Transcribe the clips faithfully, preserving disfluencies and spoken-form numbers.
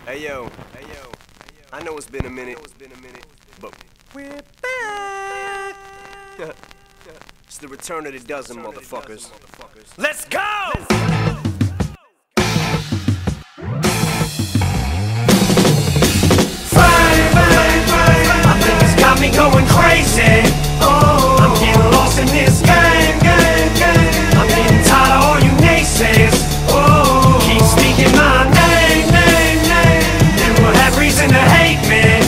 Hey yo, hey yo, I know it's been a minute, but we're back. It's the return of the dozen, motherfuckers. Let's go! Fire, fire, fire. I think it's got me going crazy. Oh, I'm getting lost in this game, game, game. I'm getting tired of all you naysayers. Oh, keep speaking my name, name, name, and we'll have reason to hate me.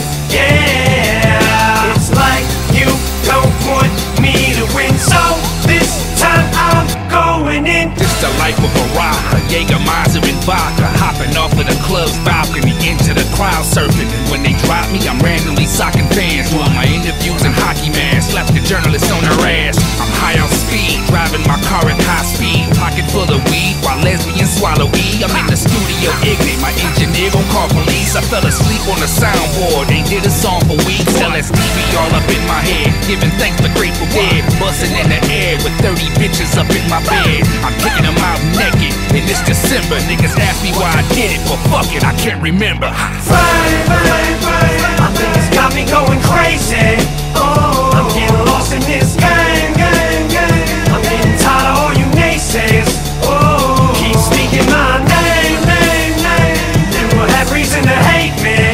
Yeah, it's like you don't want me to win, so this time I'm going in. This the life of a rocker, Jägermeister and vodka, hopping off of the club's balcony into the crowd surfing. And when they drop me, I'm randomly socking fans. Doing my interviews in hockey masks, left the journalists on their ass. I'm high on speed, driving my car at high speed, pocket full of weed while lesbians swallow E. I'm in the studio ignorant, my engineer gon' call police. I fell asleep on the soundboard, they did a song for weeks. L S D be all up in my head, giving thanks for Grateful Dead, busting in the air with thirty bitches up in my bed. I'm kicking them out naked in this December. Niggas ask me why I did it, but fuck it, I can't remember. Fire, fire, fire. I think it's got me going crazy. Oh, I'm getting lost in this game, game, game. I'm getting tired of all you naysayers. Oh, keep speaking my name, name, name, and we'll have reason to hate me.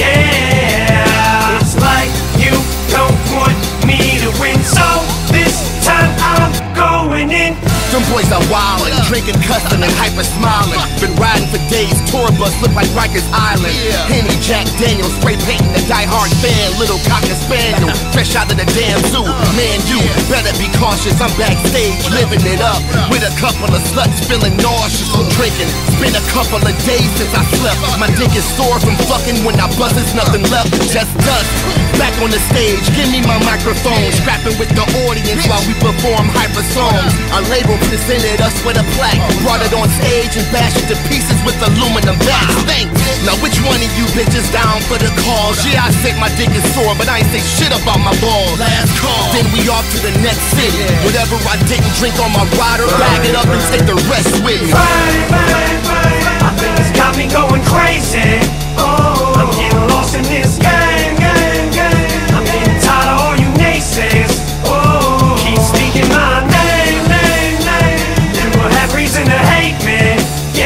Yeah, it's like you don't want me to win, so this time I'm going in. Them boys are wildin', drinking, cussing, and hyper smiling. Been riding for days, tour bus look like Rikers Island. Henny, Jack Daniels, spray painting a die-hard fan. Little cocker spaniel, fresh out of the damn zoo. Man, you better be cautious. I'm backstage, living it up with a couple of sluts, feeling nauseous from drinking. It's been a couple of days since I slept. My dick is sore from fucking. When I buzz, there's nothing left, just dust. Back on the stage, give me my microphone, scrapping with the audience while we perform hyper songs. Our label presented us with a plaque, brought it on stage and bashed it to pieces with aluminum backs. Thanks. Now which one of you bitches down for the cause? Yeah, I say my dick is sore, but I ain't say shit about my balls. Last call. Then we off to the next city. Whatever I didn't drink on my rider, bag it up and take the rest with me. Fire, fire, fire. I think it's got me going crazy. Oh, I'm getting lost in this game, game, game. I'm getting tired of all you naysayers. Oh, keep speaking my name, name, name, and we'll have reason to hate me.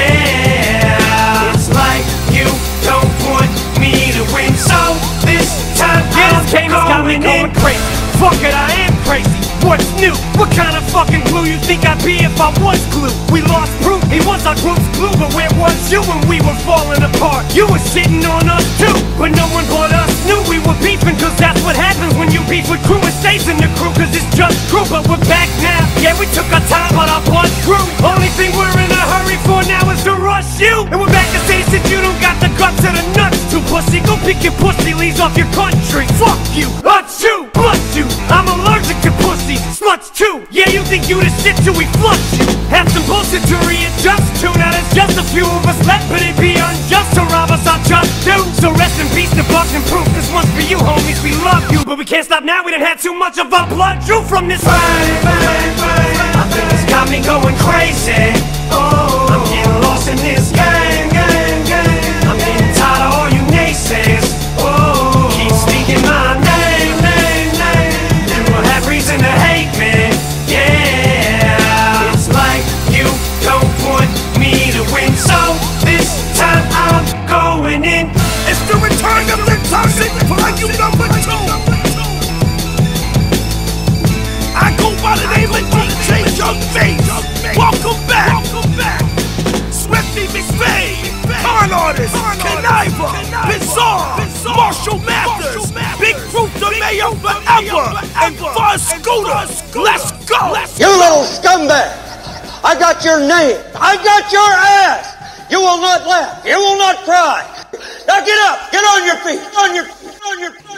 Yeah, it's like you don't want me to win, so this time I'm going, got me going crazy. Fuck it, I am crazy. What's new? What kind of fucking glue you think I'd be if I was glue? We lost proof, he was our group's glue, but where was you when we were falling apart? You were shitting on us too, but no one but us knew we were beefing, cause that's what happens when you beef with crew. It stays in the crew, cause it's just crew, but we're back now. Yeah, we took our time, but our blood grew. Only thing we're in a hurry for now is to rush you. And we're back to say that you don't got the guts or the nuts to pussy. Go pick your pussy leaves off your country. Fuck you, hurt you, bust you. I'm allergic to pussy, sluts too. Yeah, you think you the shit till we flush you. Have some bullshit to readjust to. Now there's just a few of us left, but it'd be unjust to rob us, I just do. So rest in peace to Bugs and Proof. This one's for you, homies, we love you, but we can't stop now, we done had too much of our blood drew from this. Fire, fire, fire. I think it's got me going crazy. Oh, I'm getting lost in this game, game, game. I'm getting tired of all you naysayers. Oh, keep speaking my name, name, name, and we'll have reason to hate me. Yeah, it's like you don't want me to win, so this time I'm going in. It's the return of the toxic for you number two. I go by the name of D J Young Face. Welcome back. Welcome back. Swifty McSpade, Con Artist, Conniver, Bizarre, Marshall Mathers, Big Fruit the Mayor Forever, and Fuzz Scooter. Let's go. You little scumbag! I got your name. I got your ass. You will not laugh. You will not cry. Now get up. Get on your feet. On your. On your.